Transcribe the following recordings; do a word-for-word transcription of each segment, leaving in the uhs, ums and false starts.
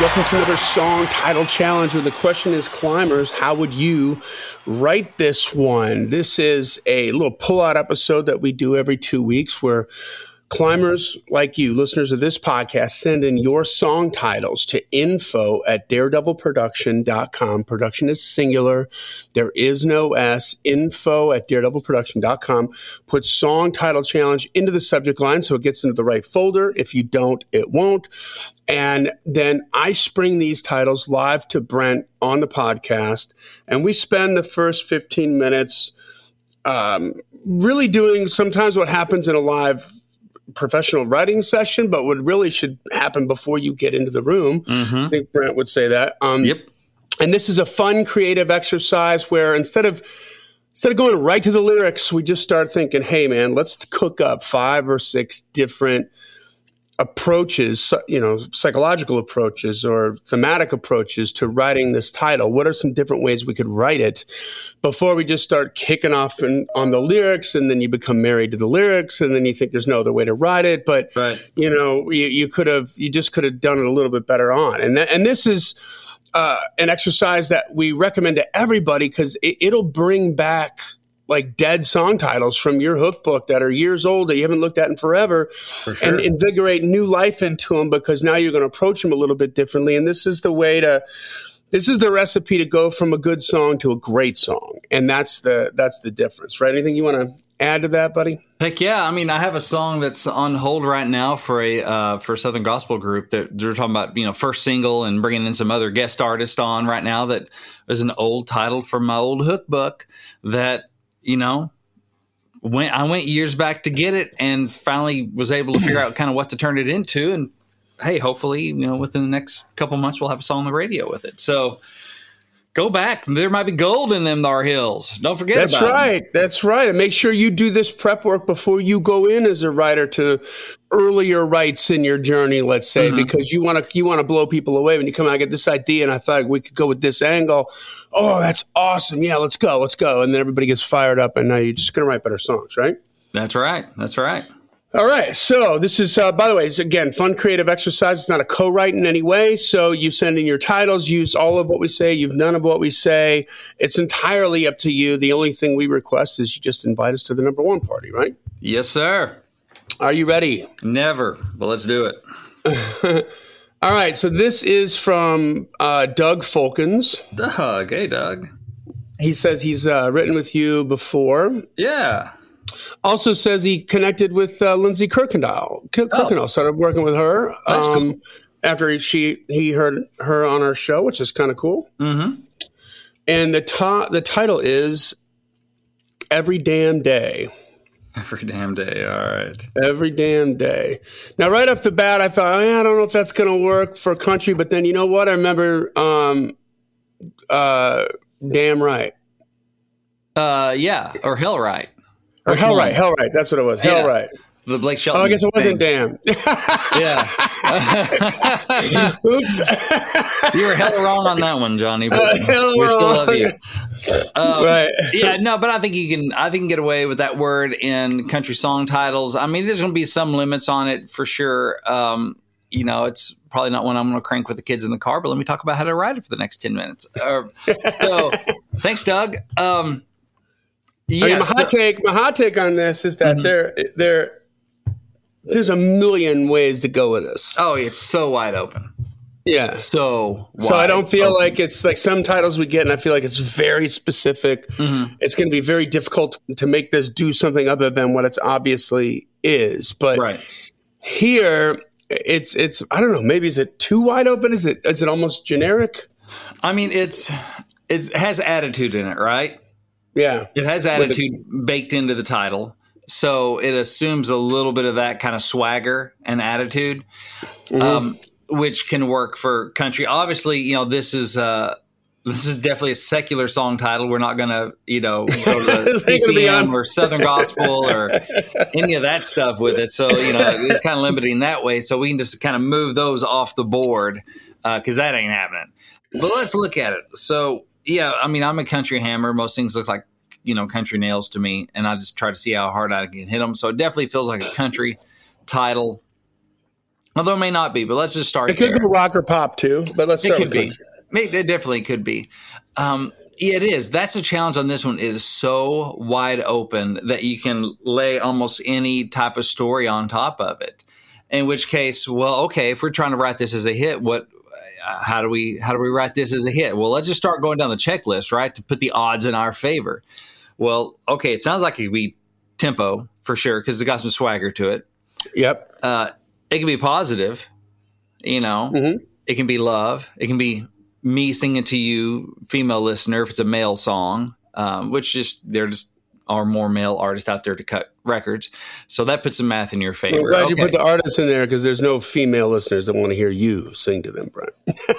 Welcome to another song title challenge where the question is, climbers, how would you write this one? This is a little pull-out episode that we do every two weeks where climbers like you, listeners of this podcast, send in your song titles to info at daredevil production dot com. Production is singular. There is no S. Info at daredevil production dot com. Put song title challenge into the subject line so it gets into the right folder. If you don't, it won't. And then I spring these titles live to Brent on the podcast, and we spend the first fifteen minutes um, really doing sometimes what happens in a live professional writing session, but what really should happen before you get into the room. Mm-hmm. I think Brent would say that. Um, yep. And this is a fun, creative exercise where instead of instead of going right to the lyrics, we just start thinking, hey, man, let's cook up five or six different approaches, you know, psychological approaches or thematic approaches to writing this title. What are some different ways we could write it before we just start kicking off in, on the lyrics, and then you become married to the lyrics, and then you think there's no other way to write it. But, right. you know, you, you could have, you just could have done it a little bit better on. And, th- and this is uh, an exercise that we recommend to everybody because it, it'll bring back like dead song titles from your hook book that are years old that you haven't looked at in forever, For sure. and invigorate new life into them because now you're going to approach them a little bit differently. And this is the way to, this is the recipe to go from a good song to a great song. And that's the, that's the difference, right? Anything you want to add to that, buddy? Heck yeah. I mean, I have a song that's on hold right now for a, uh, for Southern Gospel group that they're talking about, you know, first single and bringing in some other guest artists on right now. That is an old title from my old hook book that, you know, when I went years back to get it and finally was able to figure out kind of what to turn it into. And hey, hopefully, you know, within the next couple months, we'll have a song on the radio with it. So go back. There might be gold in them Thar Hills. Don't forget That's about right. them. That's right. And make sure you do this prep work before you go in as a writer to earlier writes in your journey, let's say, mm-hmm. because you want to you want to blow people away when you come out, I get this idea and I thought we could go with this angle. Oh, that's awesome. Yeah, let's go. Let's go. And then everybody gets fired up and now you're just going to write better songs, right? That's right. That's right. All right. So this is, uh, by the way, it's again, fun creative exercise. It's not a co-write in any way. So you send in your titles, use all of what we say, use none of what we say. It's entirely up to you. The only thing we request is you just invite us to the number one party, right? Yes, sir. Are you ready? Never, but let's do it. All right. So this is from uh, Doug Folkens. Doug. Hey, Doug. He says he's uh, written with you before. Yeah. Also says he connected with uh, Lindsay Kirkendall. Kirkendall oh. started working with her That's um, cool. after she he heard her on our show, which is kind of cool. Mm-hmm. And the ta- the title is Every Damn Day. Every damn day. All right. Every damn day. Now, right off the bat, I thought, oh, I don't know if that's going to work for country. But then, you know what? I remember um, uh, Damn Right. Uh, yeah. Or Hell Right. Or Hell Right, Hell Right. That's what it was. Hell yeah. Right. The Blake Shelton. Oh, I guess it wasn't thing. Damn. Yeah. Oops. You were hella wrong on that one, Johnny. But Uh, hell we still wrong. love you. Um, Right. Yeah. No, but I think you can. I think you can get away with that word in country song titles. I mean, there's going to be some limits on it for sure. Um, you know, it's probably not one I'm going to crank with the kids in the car. But let me talk about how to write it for the next ten minutes. Uh, so, thanks, Doug. Um, Yeah, I mean, my hot so, take, my hot take on this is that mm-hmm. there, there, there's a million ways to go with this. Oh, it's so wide open. Yeah. So, wide so I don't feel open. like it's like some titles we get, and I feel like it's very specific. Mm-hmm. It's going to be very difficult to make this do something other than what it's obviously is. But right. here, it's it's I don't know. Maybe is it too wide open? Is it is it almost generic? I mean, it's it's, it has attitude in it, right? Yeah. It has attitude the- baked into the title. So it assumes a little bit of that kind of swagger and attitude, mm-hmm. um, which can work for country. Obviously, you know, this is uh, this is definitely a secular song title. We're not going to, you know, go to C C M or Southern Gospel or any of that stuff with it. So, you know, it's kind of limited in that way. So we can just kind of move those off the board because uh, that ain't happening. But let's look at it. So, yeah, I mean, I'm a country hammer. Most things look like, you know, country nails to me, and I just try to see how hard I can hit them. So it definitely feels like a country title. Although it may not be, but let's just start It could there. be rock or pop too, but let's It start could with be. country. It definitely could be. Um, yeah, it is. That's a challenge on this one. It is so wide open that you can lay almost any type of story on top of it. In which case, well, okay, if we're trying to write this as a hit, what, how do we, how do we write this as a hit? Well, let's just start going down the checklist, right, to put the odds in our favor. Well, okay, it sounds like it could be tempo for sure because it's got some swagger to it. Yep. Uh, it can be positive, you know. Mm-hmm. It can be love. It can be me singing to you, female listener, if it's a male song, um, which just there just are more male artists out there to cut records. So that puts some math in your favor. I'm glad okay. you put the artists in there because there's no female listeners that want to hear you sing to them, Brent.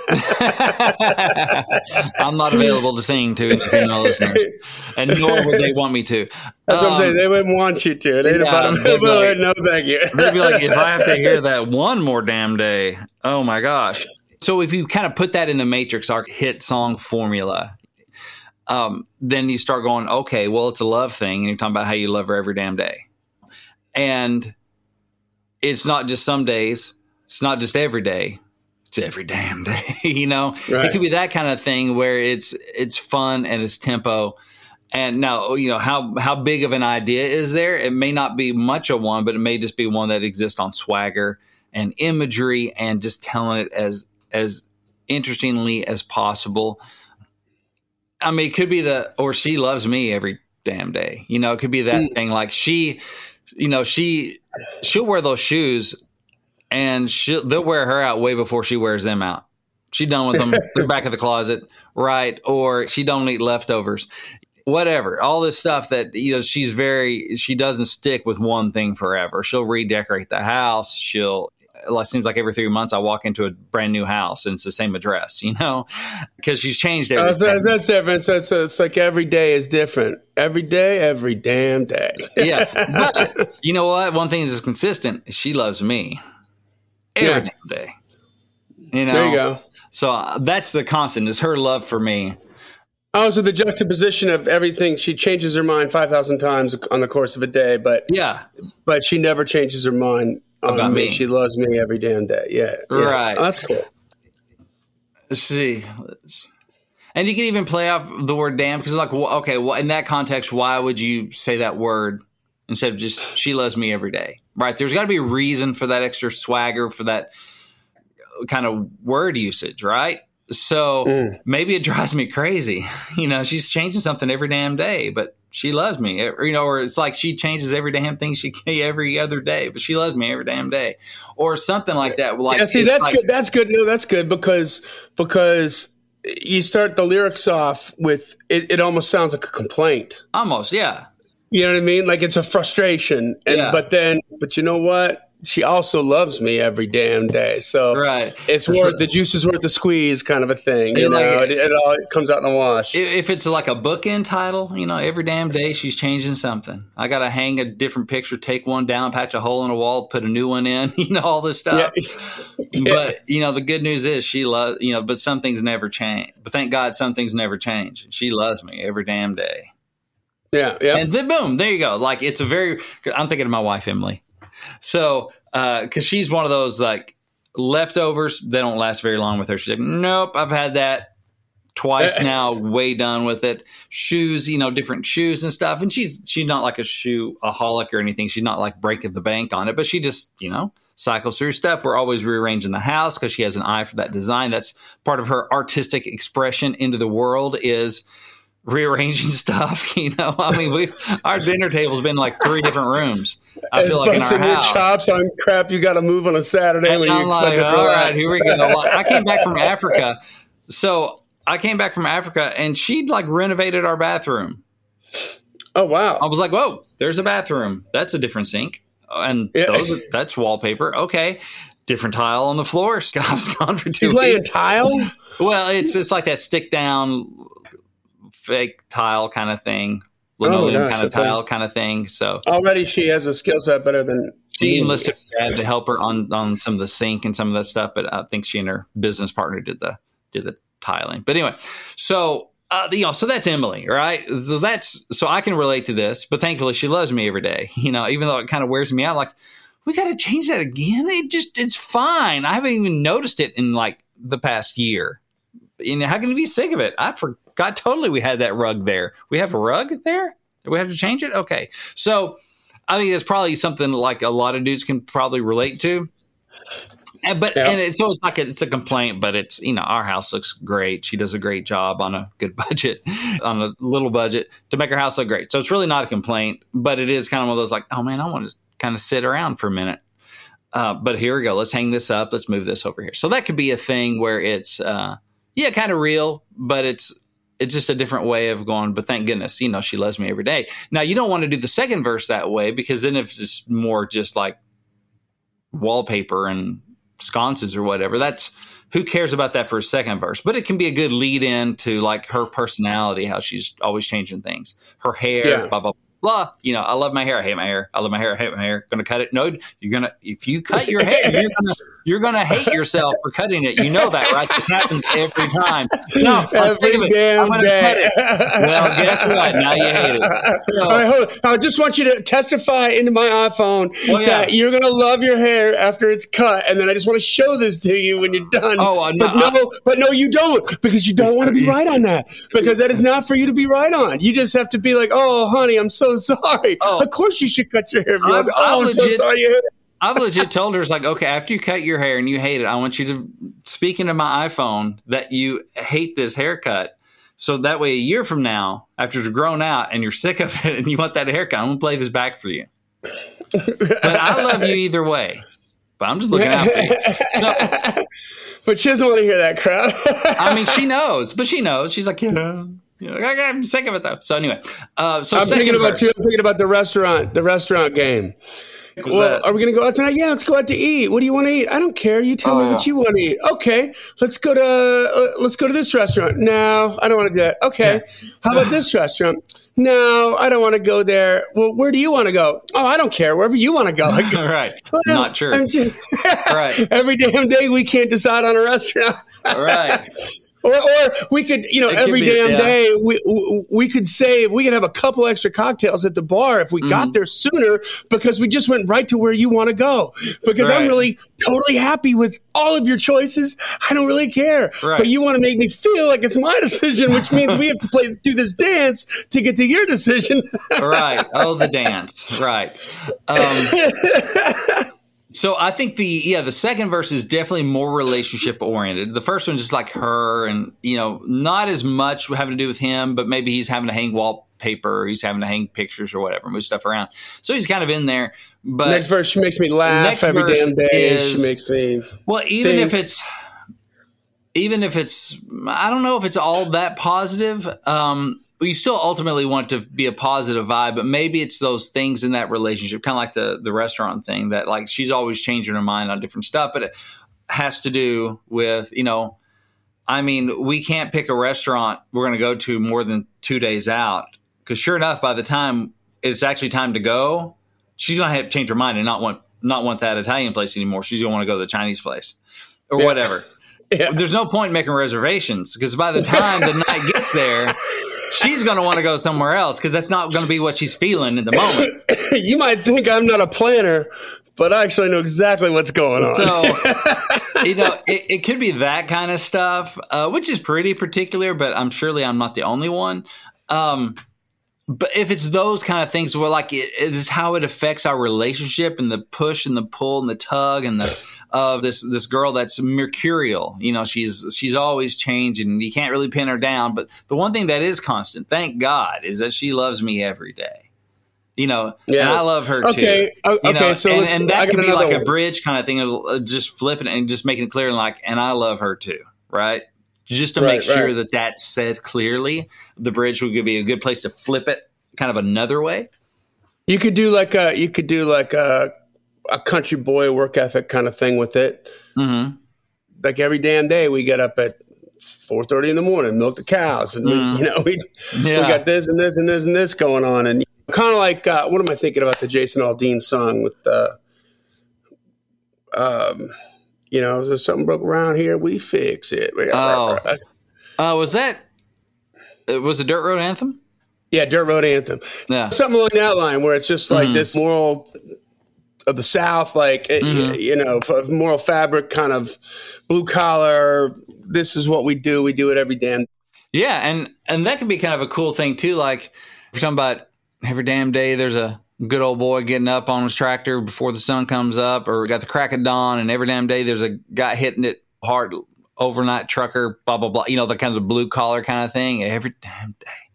I'm not available to sing to female listeners, and nor would they want me to. That's um, what I'm saying. They wouldn't want you to. They'd yeah, about they'd be like- no, thank you. They'd be like, if I have to hear that one more damn day, oh my gosh. So if you kind of put that in the Matrix, our hit song formula, um, then you start going, okay, well, it's a love thing. And you're talking about how you love her every damn day. And it's not just some days. It's not just every day. It's every damn day. You know, Right. It could be that kind of thing where it's, it's fun and it's tempo. And now, you know, how, how big of an idea is there? It may not be much of one, but it may just be one that exists on swagger and imagery and just telling it as, as interestingly as possible. I mean, it could be the, or she loves me every damn day. You know, it could be that Mm. thing like she, you know, she, she'll wear those shoes and she'll, they'll wear her out way before she wears them out. She done with them. They're back at the closet. Right. Or she don't eat leftovers, whatever. All this stuff that, you know, she's very, she doesn't stick with one thing forever. She'll redecorate the house. She'll, it seems like every three months I walk into a brand new house and it's the same address, you know, because she's changed Uh, everything. so that's different. So it's, it's like every day is different. Every day, every damn day. Yeah. But you know what? One thing that's consistent is she loves me every Yeah. damn day. You know, There you go. So uh, that's the constant is her love for me. Oh, so the juxtaposition of everything, she changes her mind five thousand times on the course of a day, but Yeah. but she never changes her mind on About me. me. She loves me every damn day. Yeah. yeah. Right. Oh, that's cool. Let's see. And you can even play off the word damn because like, well, okay, well, in that context, why would you say that word instead of just she loves me every day? Right. There's got to be a reason for that extra swagger, for that kind of word usage. Right. So Mm. maybe it drives me crazy. You know, she's changing something every damn day, but she loves me. Or, you know, or it's like she changes every damn thing she can every other day, but she loves me every damn day, or something like that. Like, Yeah, see, it's that's like- good. That's good. No, that's good because because you start the lyrics off with it. It almost sounds like a complaint. Almost, yeah. You know what I mean? Like it's a frustration. And Yeah. but then, but you know what? She also loves me every damn day. So Right. it's worth the juice is worth the squeeze, kind of a thing. You Yeah, like know, it- it, it all it comes out in the wash. If if it's like a bookend title, you know, every damn day she's changing something. I got to hang a different picture, take one down, patch a hole in a wall, put a new one in, you know, all this stuff. Yeah. But, you know, the good news is she loves, you know, but some things never change. But thank God some things never change. She loves me every damn day. yeah, yeah. And then boom, there you go. Like it's a very, I'm thinking of my wife, Emily. So, uh, cause she's one of those like leftovers. They don't last very long with her. She's like, nope, I've had that twice now, way done with it. Shoes, you know, different shoes and stuff. And she's, she's not like a shoe-aholic or anything. She's not like breaking the bank on it, but she just, you know, cycles through stuff. We're always rearranging the house because she has an eye for that design. That's part of her artistic expression into the world is rearranging stuff. You know, I mean, we've, our dinner table's been like three different rooms. I It's feel like in our busting your house. chops on crap you got to move on a Saturday And when you I'm expect like, to all relax. right, here we go. Well, I came back from Africa. So I came back from Africa and she'd like renovated our bathroom. Oh wow! I was like, whoa, there's a bathroom. That's a different sink. And Yeah. those are, that's wallpaper. Okay. Different tile on the floor. Scott's gone for two She's laying weeks. tile. Well, it's it's like that stick down fake tile kind of thing. Linoleum gosh, kind of okay. tile kind of thing. So Already, she has a skill set better than she enlisted her dad to help her on, on some of the sink and some of that stuff, but I think she and her business partner did the did the tiling. But anyway, so uh, you know, so that's Emily, right? So that's so I can relate to this, but thankfully she loves me every day. You know, even though it kind of wears me out. Like, we got to change that again. It just, it's fine. I haven't even noticed it in like the past year. You know, how can you be sick of it? I forgot totally we had that rug there. We have a rug there? Do we have to change it? Okay. So I think it's probably something like a lot of dudes can probably relate to. And, but yeah. and it's, so it's like a, it's a complaint, but it's, you know, our house looks great. She does a great job on a good budget, on a little budget to make her house look great. So it's really not a complaint, but it is kind of one of those like, oh man, I want to kind of sit around for a minute. Uh, but here we go. Let's hang this up. Let's move this over here. So that could be a thing where it's, uh, yeah, kind of real, but it's, it's just a different way of going, but thank goodness, you know, she loves me every day. Now you don't want to do the second verse that way, because then if it's more just like wallpaper and sconces or whatever, that's, who cares about that for a second verse? But it can be a good lead in to like her personality, how she's always changing things, her hair, yeah. blah, blah, blah. You know, I love my hair. I hate my hair. I love my hair. I hate my hair. Gonna cut it. No, you're gonna, if you cut your hair, you're gonna, you're gonna hate yourself for cutting it. You know that, right? This happens every time. No, I'm sick of it. I'm gonna cut it. Well, guess what? Now you hate it. So, I, hope, I just want you to testify into my iPhone oh, yeah. that you're gonna love your hair after it's cut, and then I just want to show this to you when you're done. Oh, uh, no, but no, I, but no, you don't, because you don't want to be right on that, because that is not for you to be right on. You just have to be like, oh, honey, I'm so sorry. Oh, of course you should cut your hair. I'm, like, oh, I'm, I'm legit, so sorry. You I've legit told her, it's like, okay, after you cut your hair and you hate it, I want you to speak into my iPhone that you hate this haircut. So that way a year from now, after you're grown out and you're sick of it and you want that haircut, I'm going to play this back for you. But I love you either way. But I'm just looking out for you. So, but she doesn't want to hear that crowd. I mean, she knows, but she knows. She's like, yeah. You know, I'm sick of it though. So anyway, uh, so I'm thinking about you. I'm thinking about the restaurant, the restaurant game. What's well, that? Are we going to go out tonight? Yeah, let's go out to eat. What do you want to eat? I don't care. You tell oh, me yeah. what you want to eat. Okay, let's go to uh, let's go to this restaurant. No, I don't want to do that. Okay, yeah. How about this restaurant? No, I don't want to go there. Well, where do you want to go? Oh, I don't care. Wherever you want to go. Like, right. Well, not true. Just, right. Every damn day we can't decide on a restaurant. Right. Or, or we could, you know, it every be, damn yeah. day we we could save. We could have a couple extra cocktails at the bar if we mm-hmm. got there sooner, because we just went right to where you want to go. Because right. I'm really totally happy with all of your choices. I don't really care. Right. But you want to make me feel like it's my decision, which means we have to play do this dance to get to your decision. Right. Oh, the dance. Right. Um, So I think the yeah the second verse is definitely more relationship oriented. The first one just like her, and you know, not as much having to do with him, but maybe he's having to hang wallpaper, or he's having to hang pictures or whatever, move stuff around. So he's kind of in there. But next verse, she makes me laugh every damn day. Is, she makes me well, even think. if it's even if it's I don't know if it's all that positive. Um, you still ultimately want it to be a positive vibe, but maybe it's those things in that relationship, kind of like the, the restaurant thing, that like she's always changing her mind on different stuff, but it has to do with, you know, I mean, we can't pick a restaurant we're going to go to more than two days out, because sure enough, by the time it's actually time to go, she's going to have to change her mind and not want, not want that Italian place anymore. She's going to want to go to the Chinese place or yeah. whatever. Yeah. There's no point in making reservations, because by the time the night gets there, she's going to want to go somewhere else, because that's not going to be what she's feeling in the moment. You might think I'm not a planner, but I actually know exactly what's going on. So, you know, it, it could be that kind of stuff, uh, which is pretty particular, but I'm surely I'm not the only one. Um, but if it's those kind of things where like it, it is how it affects our relationship, and the push and the pull and the tug and the of this this girl that's mercurial, you know, she's she's always changing. You can't really pin her down, but the one thing that is constant, thank God, is that she loves me every day. You know, yeah. and I love her okay. too. Okay, okay, so and, and that could be like one. a bridge kind of thing, of just flipping it and just making it clear, and like, and I love her too, right? Just to right, make sure right. that that's said clearly, the bridge would be a good place to flip it, kind of another way. You could do like a you could do like a a country boy work ethic kind of thing with it. Mm-hmm. Like every damn day, we get up at four thirty in the morning, milk the cows, and mm. we, you know we yeah. we got this and this and this and this going on, and kind of like uh, what am I thinking about the Jason Aldean song with the, um, you know, is there something broke around here? We fix it. Oh, uh, was that was the Dirt Road Anthem? Yeah, Dirt Road Anthem. Yeah, something along that line where it's just like mm-hmm. this moral of the South, like Mm-hmm. you know, moral fabric, kind of blue collar. This is what we do. We do it every damn. Yeah, and and that could be kind of a cool thing too. Like if you're talking about every damn day, there's a good old boy getting up on his tractor before the sun comes up, or got the crack of dawn, and every damn day there's a guy hitting it hard, overnight trucker, blah blah blah. You know, the kind of blue collar kind of thing every damn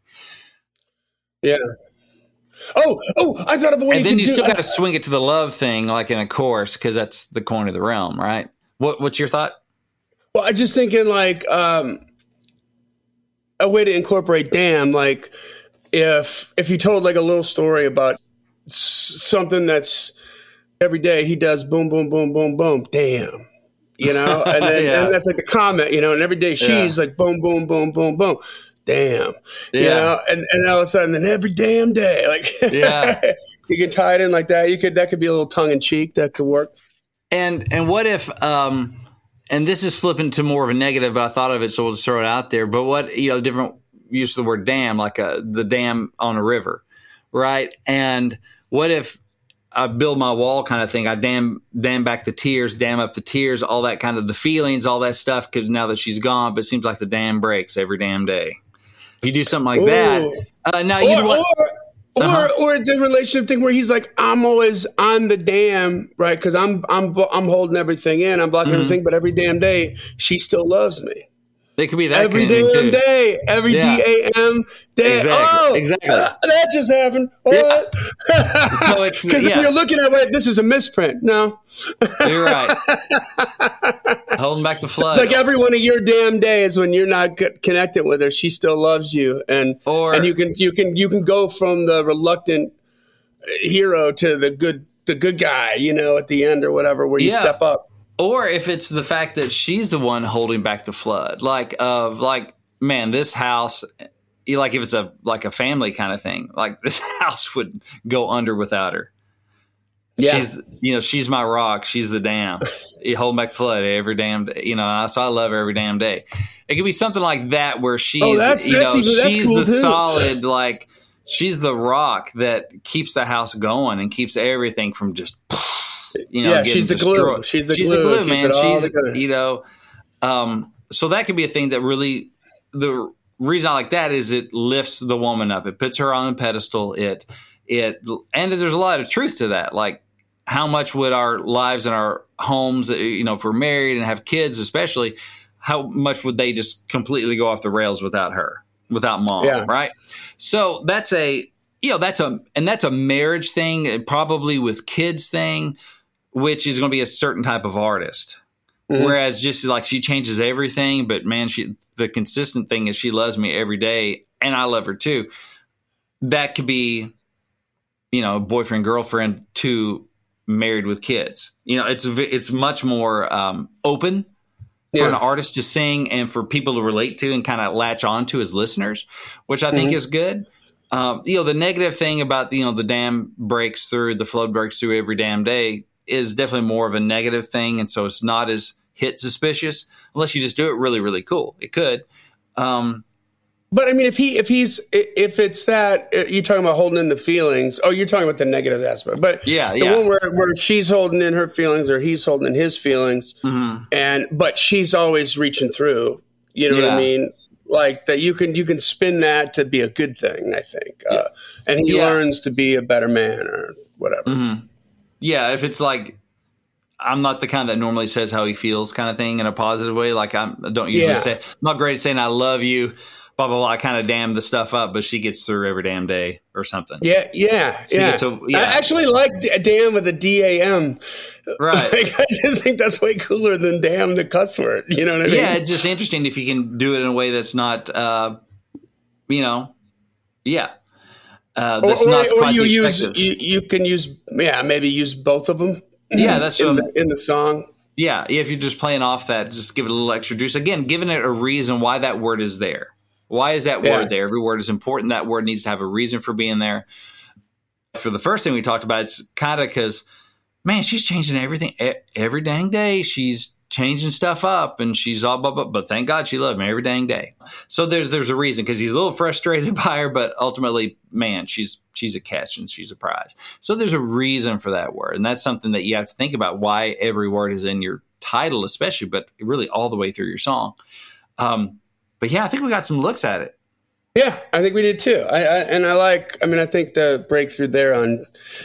day. Yeah. Oh, oh! I thought of a way. And then you do, still I, got to swing it to the love thing, like in a chorus, because that's the coin of the realm, right? What What's your thought? Well, I just thinking like um, a way to incorporate "damn," like if if you told like a little story about s- something that's every day he does boom, boom, boom, boom, boom, damn, you know, and then Yeah. and that's like the comment, you know, and every day she's Yeah. like boom, boom, boom, boom, boom, damn, you Yeah. know, and and all of a sudden, then every damn day, like Yeah. you can tie it in like that. You could that could be a little tongue in cheek. That could work. And and what if um and this is flipping to more of a negative, but I thought of it, so we'll just throw it out there. But what, you know, different use of the word dam, like a, the dam on a river, right? And what if I build my wall kind of thing? I dam dam back the tears, dam up the tears, all that kind of the feelings, all that stuff, because now that she's gone, but it seems like the dam breaks every damn day. If you do something like Ooh. that, uh, now Or, you want. or, or, Uh-huh. or it's a relationship thing where he's like, I'm always on the dam, right? Because I'm I'm I'm holding everything in, I'm blocking Mhm. everything, but every damn day she still loves me. It could be that Every kind of thing, damn too. day, every Yeah. D A M day. Exactly, Oh, exactly. uh, that just happened. Yeah. What? So it's- because yeah. if you're looking at it, this is a misprint. No, You're right. Holding back the flood. it's like every one of your damn days when you're not c- connected with her, she still loves you, and Or- and you can you can you can go from the reluctant hero to the good the good guy, you know, at the end or whatever, where you Yeah. step up. Or if it's the fact that she's the one holding back the flood, like of like, man, this house, you like if it's a like a family kind of thing, like this house would go under without her. Yeah. She's, you know, she's my rock. She's the dam. You hold back the flood every damn day. You know, so I love her every damn day. It could be something like that where she's, Oh, that's- you that's know, even- that's she's cool the too. solid, like she's the rock that keeps the house going and keeps everything from just, you know, Yeah, getting she's the glue. destroyed. She's the she's glue. the glue, Keeps man. it all She's, together. you know, um, so that could be a thing that really, the reason I like that is it lifts the woman up. It puts her on a pedestal. It, it, and there's a lot of truth to that. Like, how much would our lives and our homes, you know, if we're married and have kids, especially, how much would they just completely go off the rails without her, without mom, Yeah. right? So that's a, you know, that's a, and that's a marriage thing, probably with kids thing, which is going to be a certain type of artist. Mhm. Whereas just like she changes everything, but man, she, the consistent thing is she loves me every day and I love her too. That could be, you know, boyfriend, girlfriend to married with kids. You know, it's it's much more um, open for Yeah. an artist to sing and for people to relate to and kind of latch on to as listeners, which I think Mhm. is good. Um, you know, the negative thing about, you know, the dam breaks through, the flood breaks through every damn day is definitely more of a negative thing. And so it's not as hit suspicious unless you just do it really, really cool. It could. Um, But I mean, if he if he's if it's that uh, you're talking about holding in the feelings. Oh, you're talking about the negative aspect. But Yeah, the yeah. one where where she's holding in her feelings or he's holding in his feelings, mhm. and but she's always reaching through. You know what Yeah. I mean? Like that, you can you can spin that to be a good thing. I think, uh, and he Yeah. learns to be a better man or whatever. Mhm. Yeah, if it's like, I'm not the kind that normally says how he feels kind of thing in a positive way. Like I'm, I don't usually Yeah. say, I'm not great at saying I love you, blah, blah, blah. I kind of dam the stuff up, but she gets through every damn day or something. Yeah, yeah, She yeah. gets a- yeah. I actually like D- Dan with a D A M. Right. Like, I just think that's way cooler than damn the cuss word. You know what I mean? Yeah, it's just interesting if you can do it in a way that's not, uh, you know, yeah. Uh, Or, that's or, not or quite you the use expected. you, you can use yeah maybe use both of them. Yeah, that's in what the, in the song. Yeah, if you're just playing off that, just give it a little extra juice. Again, giving it a reason why that word is there. Why is that Yeah. word there? Every word is important. That word needs to have a reason for being there. For the first thing we talked about, it's kind of because, man, she's changing everything e- every dang day. She's changing stuff up, and she's all blah, blah, but thank God she loved me every dang day. So there's there's a reason, because he's a little frustrated by her, but ultimately, man, she's she's a catch and she's a prize. So there's a reason for that word, and that's something that you have to think about, why every word is in your title especially, but really all the way through your song. Um, but yeah, I think we got some looks at it. Yeah, I think we did too. I, I and I like, I mean, I think the breakthrough there on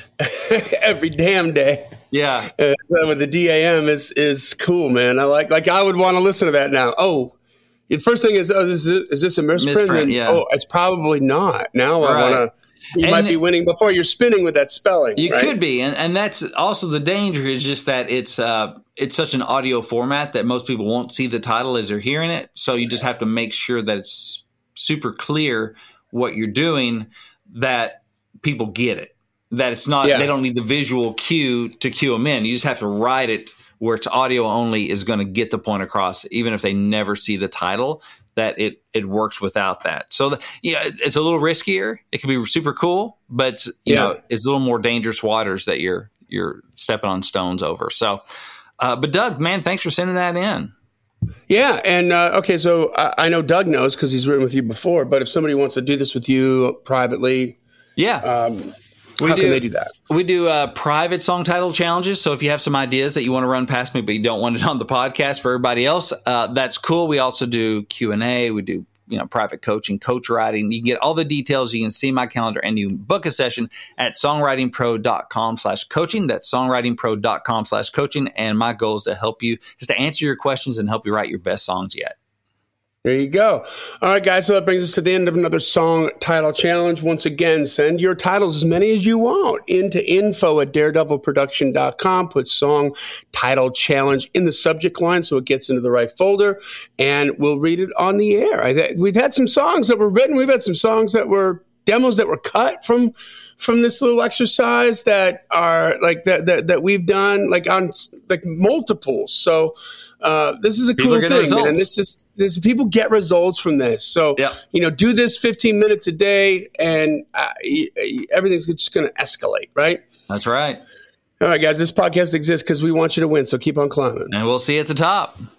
every damn day. Yeah. Uh, with the D A M is is cool, man. I like, like I would want to listen to that now. Oh, the first thing is, oh, is this, is this a misprint? Misprint, yeah. Oh, it's probably not. Now Right. I want to, you And might be winning before you're spinning with that spelling. You right? could be, and, and that's also the danger, is just that it's uh it's such an audio format that most people won't see the title as they're hearing it. So you just have to make sure that it's super clear what you're doing, that people get it, that it's not, Yeah. they don't need the visual cue to cue them in. You just have to write it where it's audio only is going to get the point across, even if they never see the title, that it, it works without that. So, the, yeah, it's a little riskier. It can be super cool, but it's, you Yeah. know, it's a little more dangerous waters that you're, you're stepping on stones over. So, uh, but Doug, man, thanks for sending that in. Yeah, and uh, okay, so I, I know Doug knows because he's written with you before. But if somebody wants to do this with you privately, Yeah. um, We how do, can they do that? We do uh, private song title challenges. So if you have some ideas that you want to run past me, but you don't want it on the podcast for everybody else, uh, that's cool. We also do Q and A. We do, you know, private coaching, coach writing. You can get all the details. You can see my calendar, and you can book a session at songwritingpro.com slash coaching. That's songwritingpro.com slash coaching. And my goal is to help you, is to answer your questions and help you write your best songs yet. There you go. All right, guys. So that brings us to the end of another song title challenge. Once again, send your titles, as many as you want, into info at daredevil production dot com. Put song title challenge in the subject line so it gets into the right folder, and we'll read it on the air. I th- we've had some songs that were written. We've had some songs that were demos that were cut from from this little exercise that are like that that, that we've done like on like multiples. So uh, this is a People cool get thing, results. and this is this people get results from this. So Yeah. you know, do this fifteen minutes a day, and uh, y- y- everything's just going to escalate, right? That's right. All right, guys. This podcast exists because we want you to win. So keep on climbing. And we'll see you at the top.